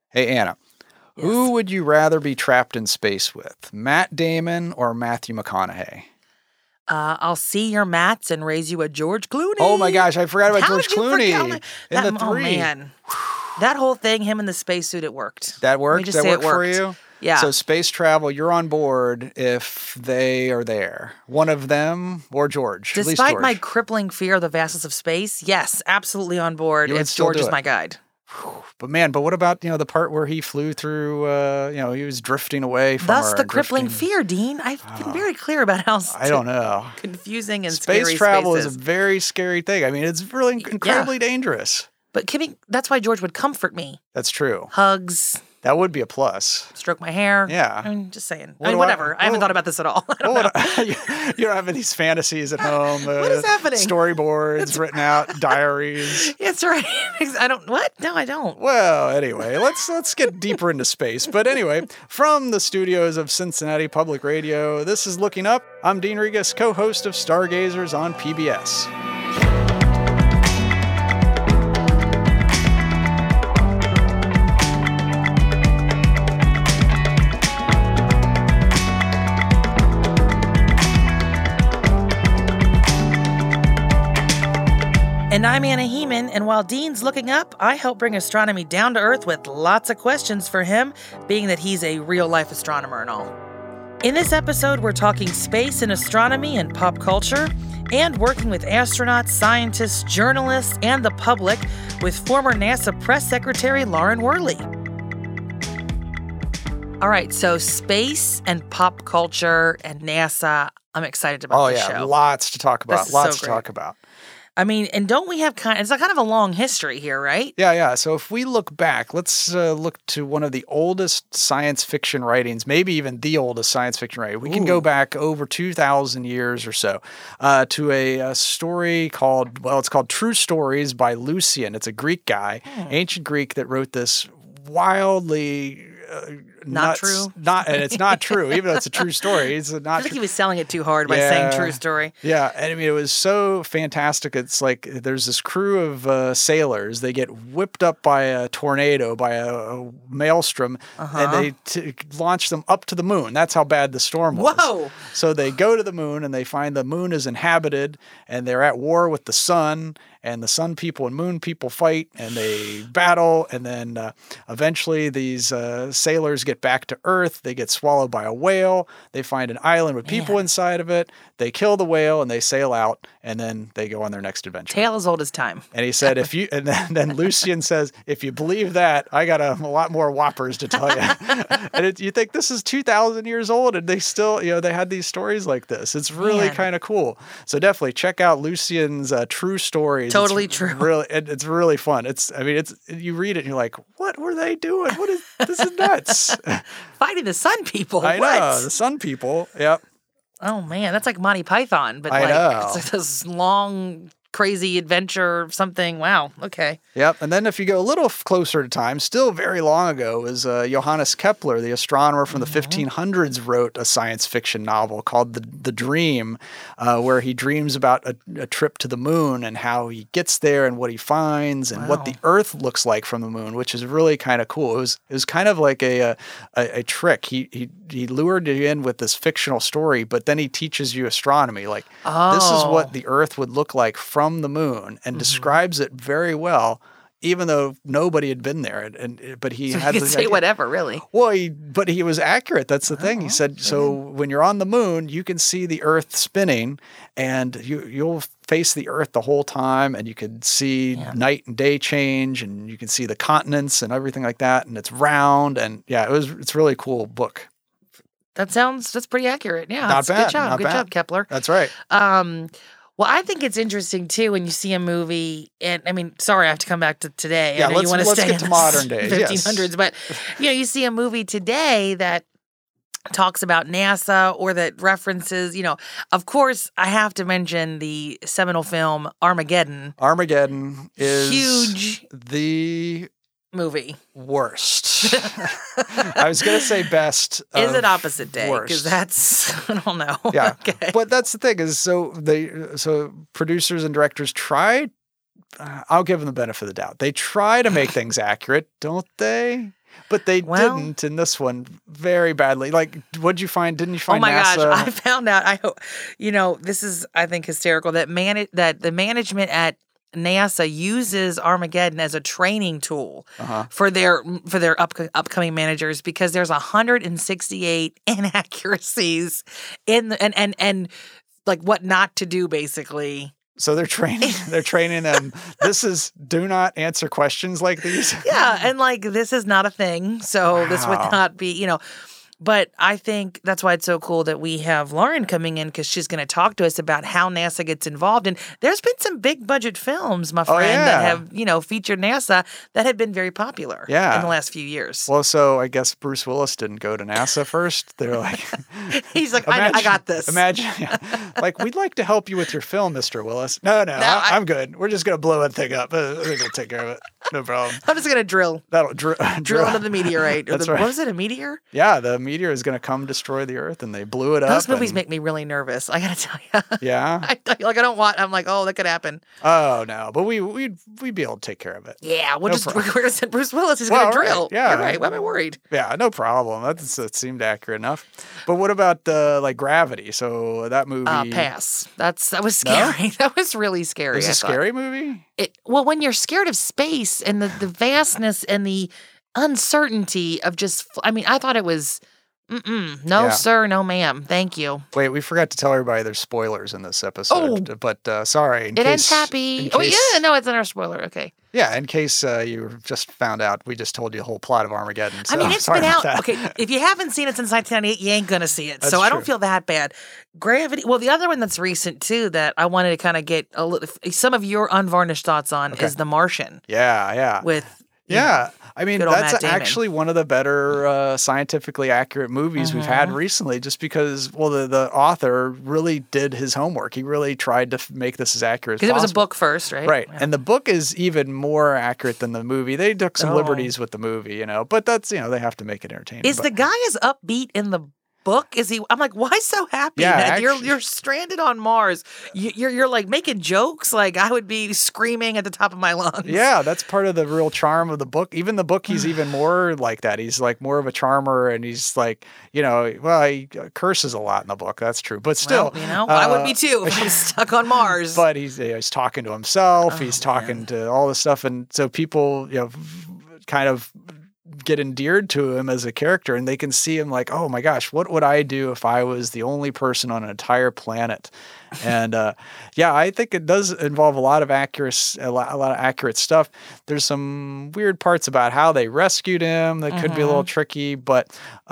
Hey, Anna, Yes. who would you rather be trapped in space with, Matt Damon or Matthew McConaughey? I'll see your mats and raise you a George Clooney. Oh my gosh, I forgot about How George did you forget? Clooney in the Oh three. man, that whole thing, him in the spacesuit, it worked. That Let me worked? just That say worked it for worked. you? Yeah. So space travel, you're on board if they are there. One of them or George. At least Despite George. my crippling fear of the vastness of space, yes, absolutely on board You would if still George do is it. my guide. But what about, the part where he flew through, he was drifting away from Thus her the and crippling drifting. fear, Dean. I've been very clear about how I don't know. confusing and Space scary travel space is a very scary thing. I mean, it's really incredibly dangerous. But Kimmy, that's why George would comfort me. That's true. Hugs, That would be a plus. stroke my hair. Yeah. I mean, just saying. What do Whatever. I haven't thought about this at all. I don't know. You don't have any fantasies at home. What is happening? Storyboards written out, diaries. That's right. I don't. What? No, I don't. Well, anyway, let's get deeper into space. But anyway, from the studios of Cincinnati Public Radio, this is Looking Up. I'm Dean Regas, co-host of Stargazers on PBS. And I'm Anna Heeman, and while Dean's looking up, I help bring astronomy down to earth with lots of questions for him, being that he's a real-life astronomer and all. In this episode, we're talking space and astronomy and pop culture, and working with astronauts, scientists, journalists, and the public with former NASA press secretary Lauren Worley. All right, so space and pop culture and NASA, I'm excited about this show. Lots to talk about. This is Lots so to great. talk about. I mean, and don't we have it's a kind of a long history here, right? Yeah. So if we look back, let's look to one of the oldest science fiction writings, maybe even the oldest science fiction writing. We can go back over 2,000 years or so to a story called True Stories by Lucian. It's a Greek guy, ancient Greek, that wrote this wildly... Not nuts. true? And it's not true, even though it's a true story. It's not I true. think he was selling it too hard by saying true story. Yeah, and I mean, it was so fantastic. It's like there's this crew of sailors. They get whipped up by a tornado, by a maelstrom, and they launch them up to the moon. That's how bad the storm was. Whoa! So they go to the moon, and they find the moon is inhabited, and they're at war with the sun. And the sun people and moon people fight, and they battle, and then eventually these sailors get back to Earth. They get swallowed by a whale. They find an island with people inside of it. They kill the whale, and they sail out, and then they go on their next adventure. Tale as old as time. And he said, and then Lucian says, if you believe that, I got a lot more whoppers to tell you. And you think this is 2,000 years old, and they still, they had these stories like this. It's really kind of cool. So definitely check out Lucian's True Stories. Totally it's true. It's really fun. You read it and you're like, what were they doing? This is nuts. Fighting the sun people. I What? know, the sun people. Yep. Oh man, that's like Monty Python, but I know. it's like this long, crazy adventure of something. Wow. Okay. Yep. And then if you go a little closer to time, still very long ago, was Johannes Kepler, the astronomer from the 1500s, wrote a science fiction novel called The Dream, where he dreams about a trip to the moon and how he gets there and what he finds and what the Earth looks like from the moon, which is really kind of cool. It was kind of like a trick. He lured you in with this fictional story, but then he teaches you astronomy. Like, this is what the Earth would look like from the moon, and describes it very well, even though nobody had been there. But he had You can this say idea. whatever, really. Well, but he was accurate. That's the thing. He said, so when you're on the moon, you can see the Earth spinning, and you'll face the Earth the whole time, and you can see night and day change, and you can see the continents and everything like that, and it's round, and it's a really cool book. That's pretty accurate. Yeah. Not bad. Good job. Not Good bad. job, Kepler. That's right. Well, I think it's interesting too when you see a movie, and I mean, sorry, I have to come back to today. Yeah, I know you want to let's stay get in to modern days. 1500s, but you see a movie today that talks about NASA or that references, of course, I have to mention the seminal film Armageddon. Armageddon is huge the movie. Worst. I was going to say best. Is it opposite day? Worst. Because that's, I don't know. Yeah. Okay. But that's the thing is, so producers and directors try, I'll give them the benefit of the doubt. They try to make things accurate, don't they? But they Well- didn't in this one very badly. Like, what'd you find? Didn't you Oh find my NASA? gosh! I found out. This is I think hysterical that that the management at NASA uses Armageddon as a training tool for their upcoming managers because there's 168 inaccuracies in and like what not to do basically. So they're training them. This is do not answer questions like these. Yeah, and like this is not a thing, so this would Wow. not be, But I think that's why it's so cool that we have Lauren coming in because she's going to talk to us about how NASA gets involved. And there's been some big budget films, my friend, that have, featured NASA that have been very popular in the last few years. Well, so I guess Bruce Willis didn't go to NASA first. They're like, he's like, I got this. Imagine, like, we'd like to help you with your film, Mr. Willis. No, I'm good. We're just going to blow that thing up. We're going to take care of it. No problem. I'm just going to drill. That'll drill into the meteorite. That's right. right. Was it a meteor? Yeah, the meteor is going to come destroy the Earth, and they blew it up. Those movies make me really nervous. I got to tell you. Yeah. I don't want. I'm like, oh, that could happen. Oh no, but we'd be able to take care of it. Yeah, we're gonna send Bruce Willis. He's gonna drill. Right, yeah, you're right. Why am I worried? Yeah, no problem. That seemed accurate enough. But what about like Gravity? So that movie. Pass. That was scary. No? That was really scary. It was a scary movie. Well, when you're scared of space and the vastness and the uncertainty of I thought it was. No, sir. No, ma'am. Thank you. Wait, we forgot to tell everybody there's spoilers in this episode. But sorry. It ends happy. No, it's in our spoiler. Okay. Yeah, in case you just found out, we just told you the whole plot of Armageddon. So it's been out. Okay, if you haven't seen it since 1998, you ain't going to see it. That's so I true. don't feel that bad. Gravity. Well, the other one that's recent, too, that I wanted to kind of get some of your unvarnished thoughts on is The Martian. Yeah. With... Yeah. I mean, that's Matt actually one of the better scientifically accurate movies we've had recently just because, well, the author really did his homework. He really tried to make this as accurate as possible. Because it was a book first, right? Right. Yeah. And the book is even more accurate than the movie. They took some liberties with the movie, but that's, they have to make it entertaining. Is the guy as upbeat in the book? Is he? I'm like, why so happy? Yeah, you're stranded on Mars. You're like making jokes. Like I would be screaming at the top of my lungs. Yeah, that's part of the real charm of the book. Even the book, he's even more like that. He's like more of a charmer, and he's like, he curses a lot in the book. That's true, but still, I would be too if I was stuck on Mars. But he's talking to himself. He's talking to all this stuff, and so people, kind of get endeared to him as a character, and they can see him like, oh my gosh, what would I do if I was the only person on an entire planet? And I think it does involve a lot of accurate stuff. There's some weird parts about how they rescued him that could be a little tricky, but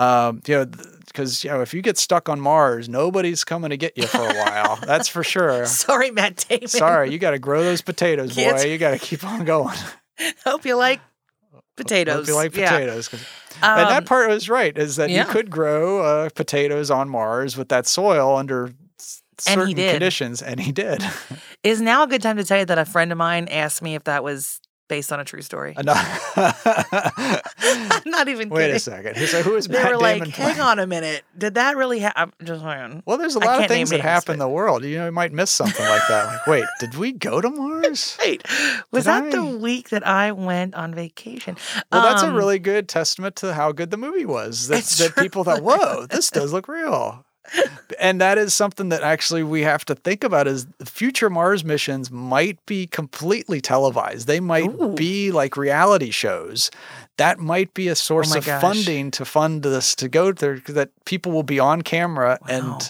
because if you get stuck on Mars, nobody's coming to get you for a while. That's for sure. Sorry, Matt Damon. Sorry, you got to grow those potatoes, boy. You got to keep on going. Hope you like potatoes. Hope you like potatoes. And that part was right, is that you could grow potatoes on Mars with that soil under certain conditions, and he did. Is now a good time to tell you that a friend of mine asked me if that was based on a true story? No. I'm not even kidding. Wait a second. He said, who is Matt Damon They were like, playing? hang on a minute. Did that really happen? Just hang on. Well, there's a lot of things that happen in the world. You might miss something like that. Like, wait, did we go to Mars? Wait, was that the week that I went on vacation? Well, that's a really good testament to how good the movie was. That people thought, whoa, this does look real. And that is something that actually we have to think about is future Mars missions might be completely televised. They might be like reality shows. That might be a source of funding to fund this to go there, that people will be on camera and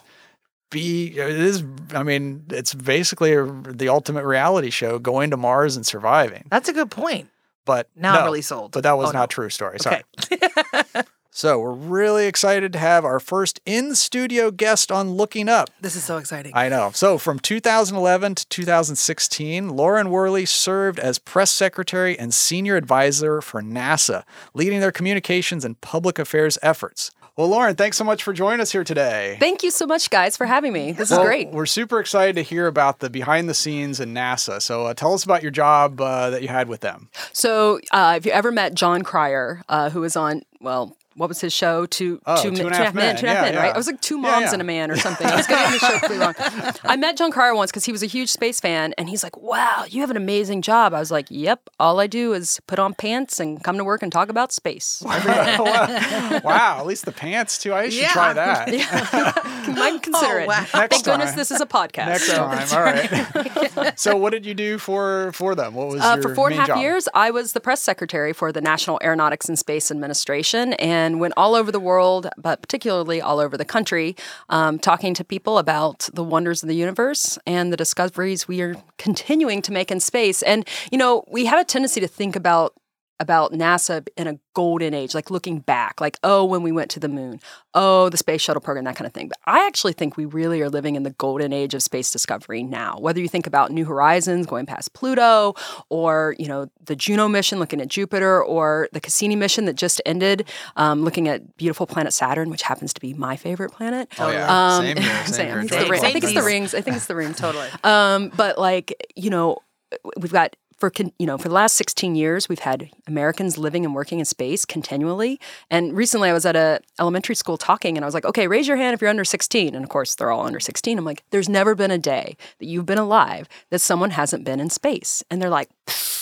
it's basically the ultimate reality show, going to Mars and surviving. That's a good point. But I'm really sold. But that was not a true story. Sorry. Okay. So we're really excited to have our first in-studio guest on Looking Up. This is so exciting. I know. So from 2011 to 2016, Lauren Worley served as press secretary and senior advisor for NASA, leading their communications and public affairs efforts. Well, Lauren, thanks so much for joining us here today. Thank you so much, guys, for having me. This is great. We're super excited to hear about the behind the scenes in NASA. So tell us about your job that you had with them. So if you ever met John Cryer, who was on, what was his show? Two and a Half Men. Two and a Half Men, Yeah. right? I was like Two Moms and a Man or something. I was getting the show pretty wrong. I met John Cryer once because he was a huge space fan, and he's like, "Wow, you have an amazing job." I was like, "Yep, all I do is put on pants and come to work and talk about space." Wow, at least the pants too. I should try that. Might consider it. Wow. Thank goodness this is a podcast. Next time, all right. So, what did you do for them? What was your for 4.5 main job? years, I was the press secretary for the National Aeronautics and Space Administration and went all over the world, but particularly all over the country, talking to people about the wonders of the universe and the discoveries we are continuing to make in space. And, we have a tendency to think about NASA in a golden age, like looking back, like, oh, when we went to the moon, oh, the space shuttle program, that kind of thing. But I actually think we really are living in the golden age of space discovery now. Whether you think about New Horizons going past Pluto, or, the Juno mission looking at Jupiter, or the Cassini mission that just ended, looking at beautiful planet Saturn, which happens to be my favorite planet. Oh, yeah. Same here. I think it's the rings. I think it's the rings. Totally. But we've got for the last 16 years, we've had Americans living and working in space continually. And recently I was at a elementary school talking, and I was like, okay, raise your hand if you're under 16. And of course, they're all under 16. I'm like, there's never been a day that you've been alive that someone hasn't been in space. And they're like,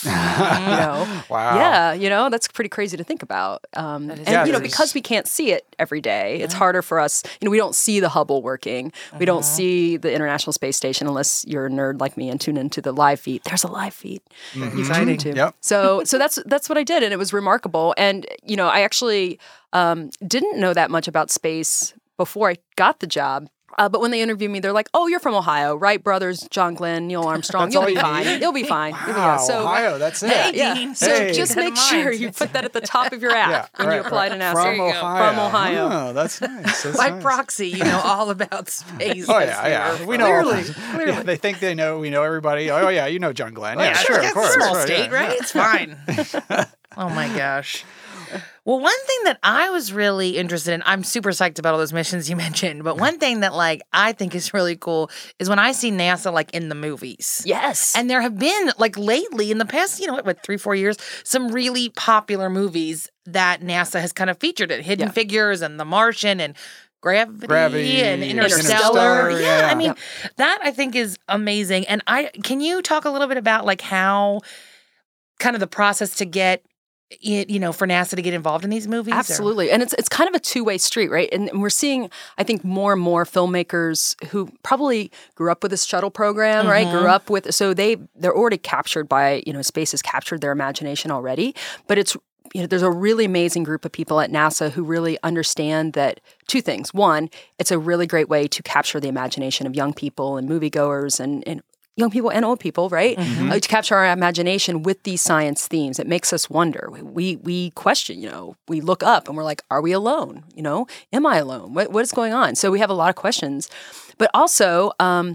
wow. Yeah, that's pretty crazy to think about. Because we can't see it every day, it's harder for us. We don't see the Hubble working. We don't see the International Space Station unless you're a nerd like me and tune into the live feed. There's a live feed. Exciting. Yep. So that's what I did, and it was remarkable. And I actually didn't know that much about space before I got the job. But when they interviewed me, they're like, "Oh, you're from Ohio, Wright brothers, John Glenn, Neil Armstrong. You'll be fine. You'll be fine." Wow, So, Ohio, that's it. So just make sure you put that at the top of your app when you apply to NASA. From Ohio. From Ohio. Oh, that's nice. By proxy, all about space. Oh, yeah. We know. Clearly. Yeah, they think we know everybody. Oh, yeah, John Glenn. Yeah, Sure, of course. Small right, state, right? It's fine. Oh, my gosh. Well, one thing that I was really interested in, I'm super psyched about all those missions you mentioned, but one thing that I think is really cool is when I see NASA in the movies. Yes. And there have been lately in the past, 3-4 years, some really popular movies that NASA has kind of featured it. Hidden Figures and The Martian and Gravity and Interstellar. Yeah. I mean, that I think is amazing. And can you talk a little bit about how kind of the process to get for NASA to get involved in these movies? Absolutely. And it's kind of a two-way street, right? And we're seeing, I think, more and more filmmakers who probably grew up with this shuttle program, right? Grew up with, so they're already captured by, space has captured their imagination already. But it's, there's a really amazing group of people at NASA who really understand that two things. One, it's a really great way to capture the imagination of young people and moviegoers and young people and old people, right? To capture our imagination with these science themes. It makes us wonder. We question, we look up and we're like, are we alone? Am I alone? What is going on? So we have a lot of questions. But also,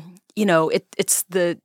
it's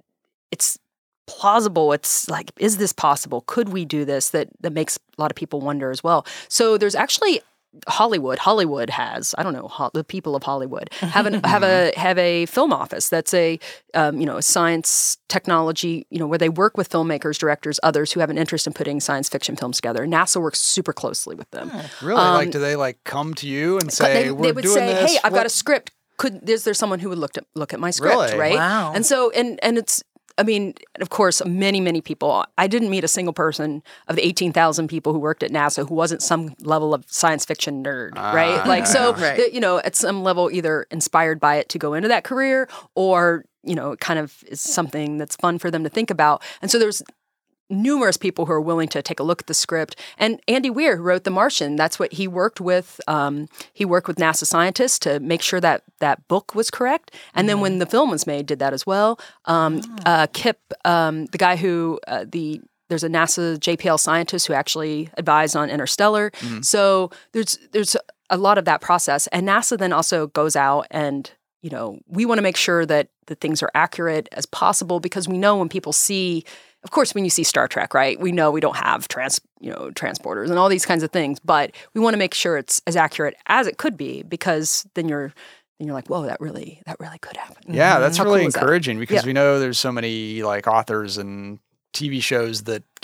plausible. It's like, is this possible? Could we do this? That makes a lot of people wonder as well. So there's actually Hollywood has, I don't know, the people of Hollywood have a film office that's a science technology, where they work with filmmakers, directors, others who have an interest in putting science fiction films together. NASA works super closely with them. Really? Do they come to you and say, they would say, hey, I've got a script. Is there someone who would look at my script, really? Right? Wow. And so, and it's, of course, many, many people. I didn't meet a single person of the 18,000 people who worked at NASA who wasn't some level of science fiction nerd, right? At some level, either inspired by it to go into that career or, it kind of is something that's fun for them to think about. And so there's numerous people who are willing to take a look at the script. And Andy Weir, who wrote The Martian, that's what he worked with. He worked with NASA scientists to make sure that that book was correct. And then when the film was made, did that as well. Kip, the guy who there's a NASA JPL scientist who actually advised on Interstellar. So there's a lot of that process. And NASA then also goes out and we want to make sure that the things are accurate as possible, because we know when people see. Of course, when you see Star Trek, right, we know we don't have transporters and all these kinds of things, but we want to make sure it's as accurate as it could be, because then you're like, whoa, that really could happen. Yeah, that's How really cool is that? encouraging, because we know there's so many authors and TV shows that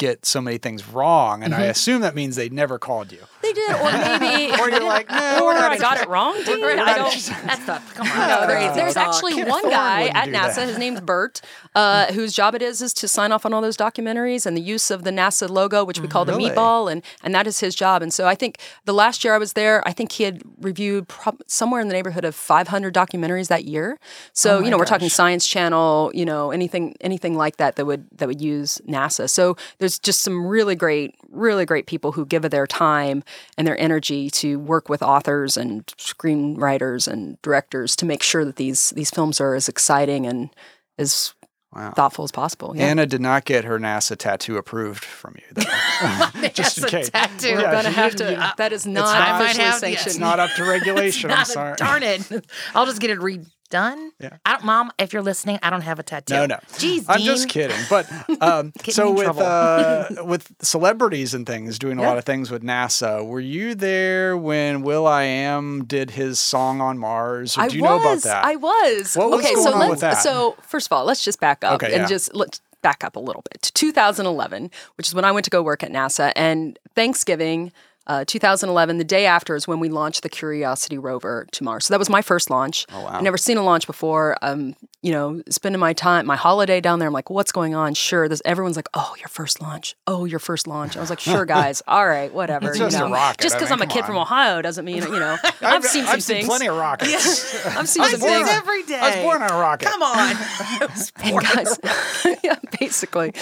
get so many things wrong, and I assume that means they never called you. They did, or maybe, or you're like, no, or I got it wrong, dude. I don't. That's the come on. No, there's actually Kip one Thorne guy wouldn't at do NASA. that. His name's Bert, whose job it is to sign off on all those documentaries and the use of the NASA logo, which we call the Really? meatball, and that is his job. And so I think the last year I was there, I think he had reviewed somewhere in the neighborhood of 500 documentaries that year. So we're talking Science Channel, anything like that would use NASA. So there's just some really great people who give of their time and their energy to work with authors and screenwriters and directors to make sure that these films are as exciting and as thoughtful as possible. Yeah. Anna did not get her NASA tattoo approved from you, though. Just in case. Tattoo. We're Yeah, gonna she have didn't- to. That is I not might officially have- sanctioned. It's not up to regulation. I'm sorry. Darn it. I'll just get it redone. Yeah. Mom, if you're listening, I don't have a tattoo. No. Jeez, I'm Dean. just kidding. But so me in with celebrities and things doing a lot of things with NASA, were you there when Will.i.am did his song on Mars? Or do you know about that? I was. What was okay, going so on let's. with that? So first of all, let's just back up Okay, and yeah. let's back up a little bit to 2011, which is when I went to go work at NASA, and Thanksgiving. 2011, the day after is when we launched the Curiosity rover to Mars. So that was my first launch. Oh, wow. I'd never seen a launch before. Spending my holiday down there. I'm like, what's going on? Sure. Everyone's like, oh, your first launch. Oh, your first launch. I was like, sure, guys. All right, whatever. It's just a rocket. Just I because mean, I'm a come kid on. from Ohio doesn't mean, I've seen some things. plenty of rockets. I've seen I some see things. it every day. I was born on a rocket. Come on. And guys, yeah, basically.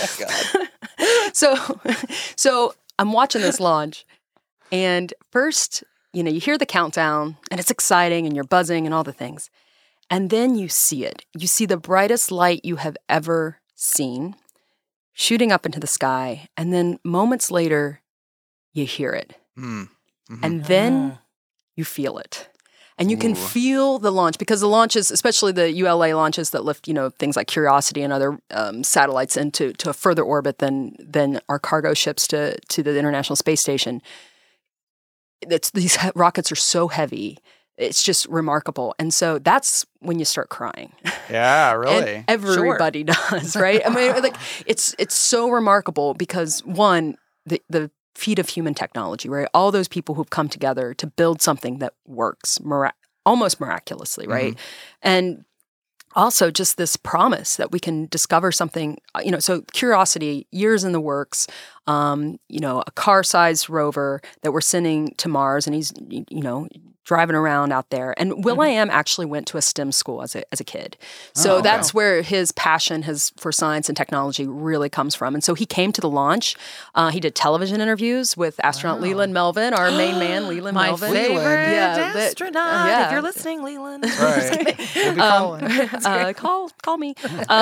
So I'm watching this launch, and first, you hear the countdown, and it's exciting, and you're buzzing, and all the things, and then you see it. You see the brightest light you have ever seen, shooting up into the sky, and then moments later, you hear it, and then you feel it. And you can feel the launch, because the launches, especially the ULA launches that lift, things like Curiosity and other satellites into a further orbit than our cargo ships to the International Space Station. These rockets are so heavy. It's just remarkable. And so that's when you start crying. Yeah, really. And everybody does, right? I mean, it's so remarkable because, one, the feat of human technology, right? All those people who've come together to build something that works almost miraculously, right? And also just this promise that we can discover something, so Curiosity, years in the works, a car-sized rover that we're sending to Mars, and he's, driving around out there. And Will.i.am actually went to a STEM school as a kid. So that's where his passion for science and technology really comes from. And so he came to the launch. He did television interviews with astronaut Leland Melvin, our main man, Leland My Melvin. favorite Yeah, astronaut. If you're listening, Leland. Right. We'll be calling. Call me.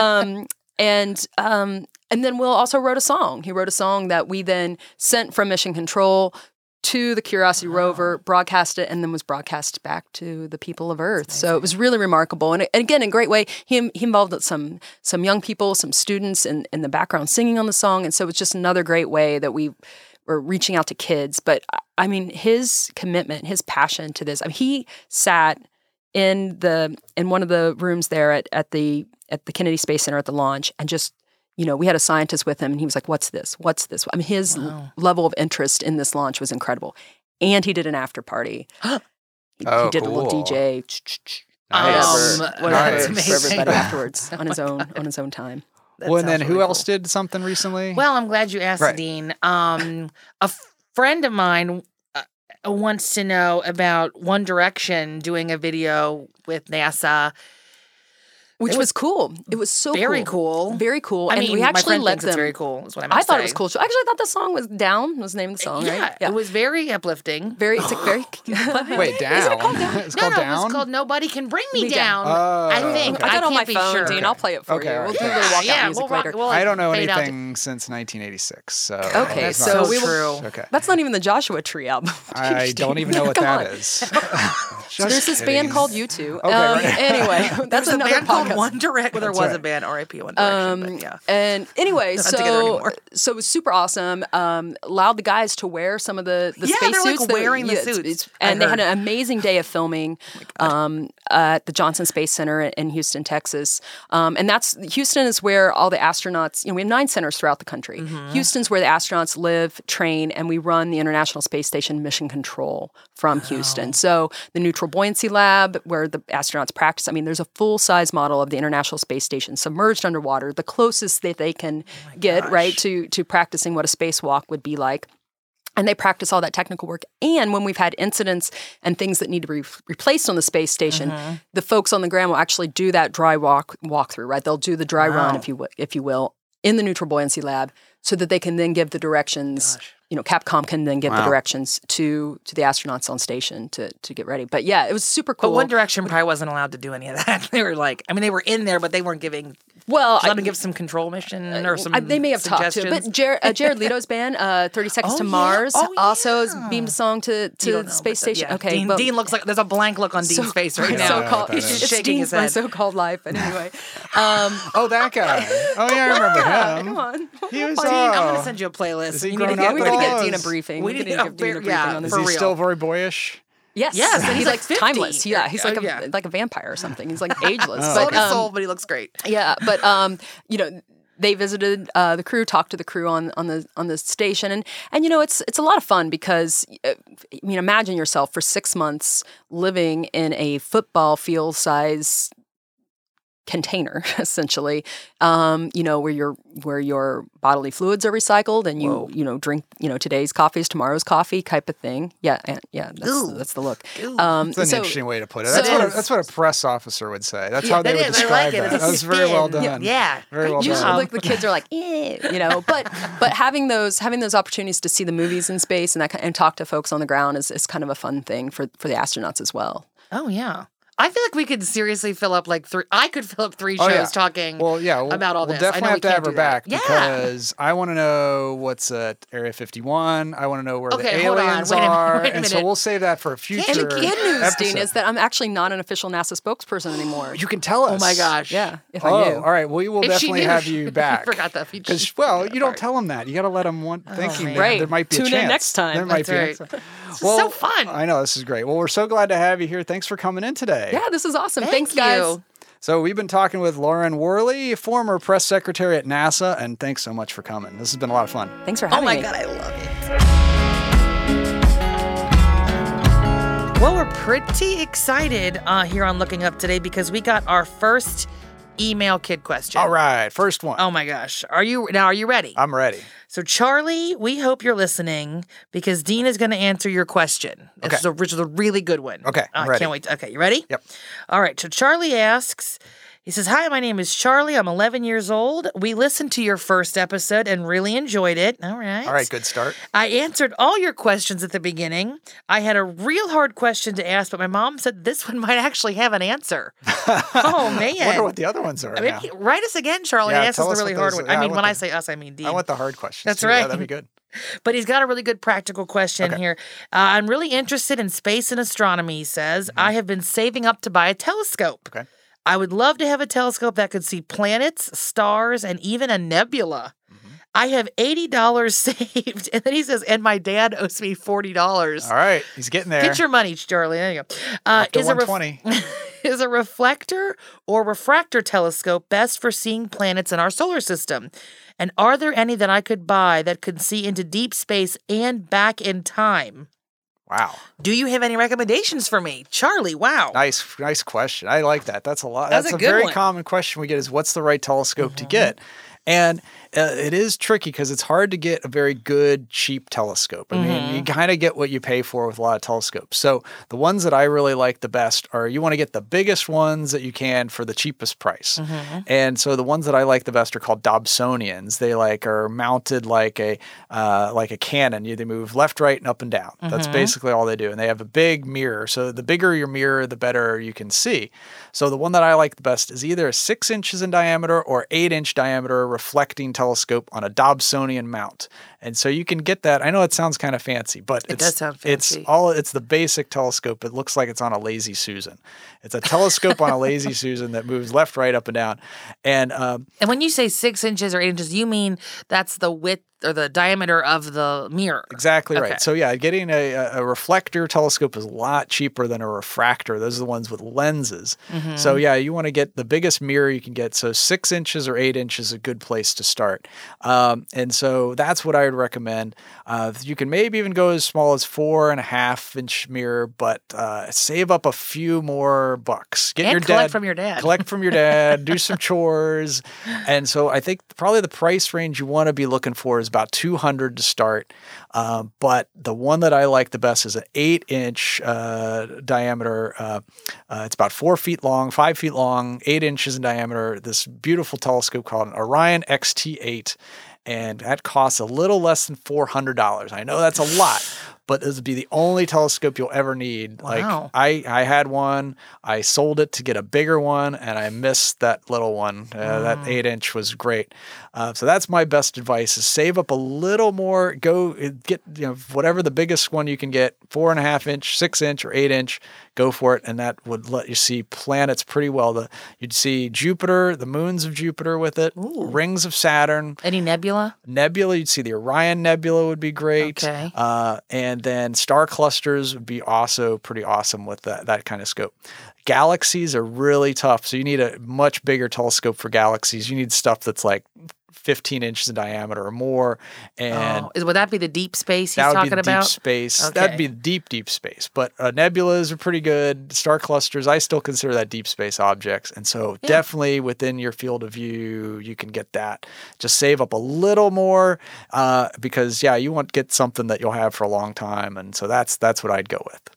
And then Will also wrote a song. He wrote a song that we then sent from Mission Control to the Curiosity rover, broadcast it, and then was broadcast back to the people of Earth. So it was really remarkable. And again, in a great way, he involved some young people, some students in the background singing on the song. And so it was just another great way that we were reaching out to kids. But I mean, his commitment, his passion to this, he sat in one of the rooms there at the Kennedy Space Center at the launch, and just, we had a scientist with him, and he was like, what's this? What's this? I mean, his level of interest in this launch was incredible. And he did an after party. He did a little DJ, whatever That's for amazing. everybody afterwards on his own time. Well, and then who else did something recently? Well, I'm glad you asked, Right. Dean. A friend of mine wants to know about One Direction doing a video with NASA. Which was cool. It was so Very cool. Very cool. I And mean, we my actually friend let thinks them. it's very cool. Is what I meant I to thought say. it was cool. I actually thought the song was "Down" was the name of the song, right? It was very uplifting. Very. It's like very. Wait, Down? Is it called Down? It's called Down? It's called Nobody Can Bring Me Me Down. Down. I think. okay. I got it on my can't be phone, sure. Dean. I'll play it for Okay, you. all We'll right. do a little walkout Yeah, music we'll later. we'll I don't know fade out to- anything since 1986. So Okay, that's so not- we will. true. Okay. That's not even the Joshua Tree album. I don't even know what Come that on. So there's this band called U2. right. Anyway, that's There's a another band called One Direction. Well, there was a band, R.I.P. One Direction. But yeah. And anyway, so it was super awesome. Allowed the guys to wear some of the spacesuits. Like wearing the suits. And they had an amazing day of filming at the Johnson Space Center in Houston, Texas. And Houston is where all the astronauts, we have 9 centers throughout the country. Mm-hmm. Houston's where the astronauts live, train, and we run the International Space Station mission control from Houston. So the Neutral Buoyancy Lab, where the astronauts practice, there's a full-size model of the International Space Station submerged underwater, the closest that they can get, right, to practicing what a spacewalk would be like. And they practice all that technical work. And when we've had incidents and things that need to be replaced on the space station, the folks on the ground will actually do that dry walkthrough, right? They'll do the dry run, if you will, in the Neutral Buoyancy Lab so that they can then give the directions. Capcom can then give the directions to the astronauts on station to get ready. But yeah, it was super cool. But One Direction probably wasn't allowed to do any of that. They were they were in there, but they weren't giving. Well, let me give some control mission or some. They may have talked to, but Jared Leto's band, 30 Seconds to Mars, also beamed a song to the space station. Yeah. Okay, Dean looks like there's a blank look on Dean's face right now. He's just shaking his head. My so-called life. But anyway, that guy. Oh yeah, I remember him. Come on, he was. Dean, I'm going to send you a playlist. Is he we need to get Dean a briefing. We need to give Dean a briefing on this. Is he still very boyish? Yes, and he's like 50. Timeless. Yeah, he's like a vampire or something. He's like ageless. But he looks great. Yeah, but they visited the crew, talked to the crew on the station, and it's a lot of fun because imagine yourself for 6 months living in a football field size container, essentially, where your bodily fluids are recycled and you drink today's coffee is tomorrow's coffee type of thing. That's the look. That's an interesting way to put it. That's what a press officer would say. That's how they would describe that. That was very well done. Yeah, very well done. Like the kids are like, but having those opportunities to see the movies in space and talk to folks on the ground is kind of a fun thing for the astronauts as well. Oh yeah. I feel like we could seriously fill up I could fill up 3 shows talking about all this. We'll definitely have to have her back because I want to know what's at Area 51. I want to know where the aliens are. And so we'll save that for a future And the good news, Dean, is that I'm actually not an official NASA spokesperson anymore. You can tell us. Oh my gosh. Yeah, if I knew. All right. We will definitely have you back. I forgot that feature. Because, you don't tell them that. You got to let them thinking that there might be a chance. Tune in next time. There might be This is so fun. I know. This is great. Well, we're so glad to have you here. Thanks for coming in today. Yeah, this is awesome. Thanks, guys. So we've been talking with Lauren Worley, former press secretary at NASA, and thanks so much for coming. This has been a lot of fun. Thanks for having me. Oh my God, I love it. Well, we're pretty excited here on Looking Up today because we got our first email kid question. All right, first one. Oh my gosh. Are you ready? I'm ready. So Charlie, we hope you're listening because Dean is going to answer your question. Okay. Which is a really good one. Okay, I'm ready. I can't wait. Okay, you ready? Yep. All right, so Charlie asks, he says, "Hi, my name is Charlie. I'm 11 years old. We listened to your first episode and really enjoyed it." All right, good start. "I answered all your questions at the beginning. I had a real hard question to ask, but my mom said this one might actually have an answer." Oh, man. I wonder what the other ones are now. Write us again, Charlie. Ask us the really hard one. When I say us, I mean Dean. I want the hard questions. That's too. right. Yeah, that'd be good. But he's got a really good practical question here. "I'm really interested in space and astronomy," he says. "I have been saving up to buy a telescope. Okay. I would love to have a telescope that could see planets, stars, and even a nebula. I have $80 saved." And then he says, "And my dad owes me $40. All right. He's getting there. Get your money, Charlie. There you go. Up to 120. Is a reflector or refractor telescope best for seeing planets in our solar system? And are there any that I could buy that could see into deep space and back in time? Wow. Do you have any recommendations for me?" Charlie, wow. Nice question. I like that. That's a lot. That's a a good very one. common question we get is what's the right telescope to get? And it is tricky because it's hard to get a very good, cheap telescope. I mean, you kind of get what you pay for with a lot of telescopes. So the ones that I really like the best are you want to get the biggest ones that you can for the cheapest price. And so the ones that I like the best are called Dobsonians. They are mounted like a cannon. They move left, right, and up and down. That's basically all they do. And they have a big mirror. So the bigger your mirror, the better you can see. So the one that I like the best is either 6 inches in diameter or 8-inch diameter reflecting telescope on a Dobsonian mount. And so you can get that. I know it sounds kind of fancy, but it does sound fancy. It's the basic telescope. It looks like it's on a Lazy Susan. It's a telescope on a Lazy Susan that moves left, right, up, and down. And when you say 6 inches or 8 inches, you mean that's the width or the diameter of the mirror. Exactly Okay. right. So yeah, getting a reflector telescope is a lot cheaper than a refractor. Those are the ones with lenses. Mm-hmm. So yeah, you want to get the biggest mirror you can get. So 6 inches or 8 inches is a good place to start. And so that's what I would recommend. You can maybe even go as small as 4.5-inch mirror, but save up a few more bucks. Collect from your dad. Collect from your dad. Do some chores. And so I think probably the price range you want to be looking for is about $200 to start. But the one that I like the best is an 8-inch diameter. It's about 4 feet long, 5 feet long, 8 inches in diameter. This beautiful telescope called an Orion XT8. And that costs a little less than $400. I know that's a lot, but this would be the only telescope you'll ever need. Wow. Like I had one, I sold it to get a bigger one, and I missed that little one. That 8-inch was great. So that's my best advice: is save up a little more. Go get whatever the biggest one you can get, 4.5-inch, 6-inch, or 8-inch. Go for it, and that would let you see planets pretty well. You'd see Jupiter, the moons of Jupiter with it, rings of Saturn. Any nebula? Nebula, you'd see the Orion Nebula would be great. Okay. And then star clusters would be also pretty awesome with that kind of scope. Galaxies are really tough, so you need a much bigger telescope for galaxies. You need stuff that's like 15 inches in diameter or more. And would that be the deep space he's that would talking be the about? deep space. Okay. That'd be the deep space. But nebulas are pretty good. Star clusters, I still consider that deep space objects. And so definitely within your field of view, you can get that. Just save up a little more because, you want to get something that you'll have for a long time. And so that's what I'd go with.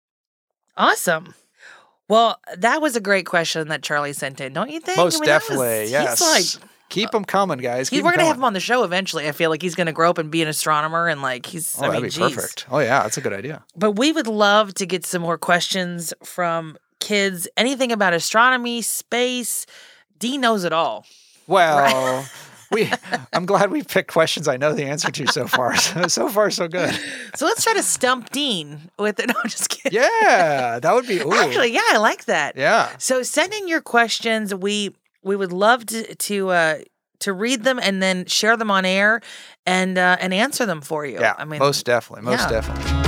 Awesome. Well, that was a great question that Charlie sent in, don't you think? Most definitely, yes. He's like, keep them coming, guys. we're going to have him on the show eventually. I feel like he's going to grow up and be an astronomer, and that'd be perfect. Oh, yeah, that's a good idea. But we would love to get some more questions from kids. Anything about astronomy, space. Dean knows it all. Well, I'm glad we picked questions I know the answer to so far. So far, so good. So let's try to stump Dean with it. No, I'm just kidding. Yeah, that would be. Actually, yeah, I like that. Yeah. So send in your questions. We would love to read them and then share them on air and answer them for you. Yeah, most definitely. Most definitely.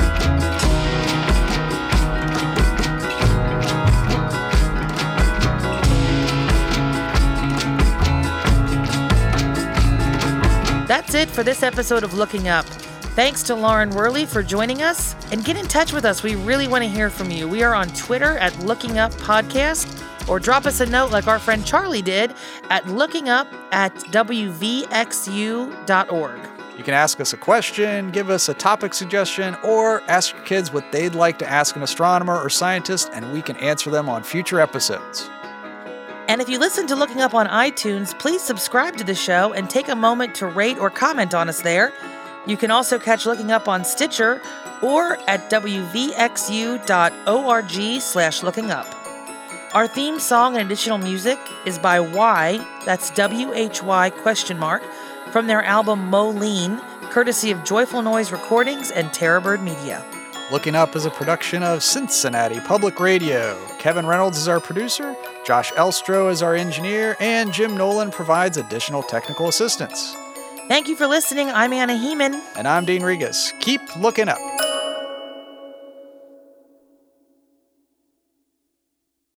That's it for this episode of Looking Up. Thanks to Lauren Worley for joining us, and get in touch with us. We really want to hear from you. We are on Twitter at Looking Up Podcast, or drop us a note like our friend Charlie did at lookingup@wvxu.org. You can ask us a question, give us a topic suggestion, or ask your kids what they'd like to ask an astronomer or scientist, and we can answer them on future episodes. And if you listen to Looking Up on iTunes, please subscribe to the show and take a moment to rate or comment on us there. You can also catch Looking Up on Stitcher or at wvxu.org/lookingup. Our theme song and additional music is by Why, that's WHY ? From their album Moline, courtesy of Joyful Noise Recordings and Terrorbird Media. Looking Up is a production of Cincinnati Public Radio. Kevin Reynolds is our producer, Josh Elstro is our engineer, and Jim Nolan provides additional technical assistance. Thank you for listening. I'm Anna Heeman. And I'm Dean Regas. Keep looking up.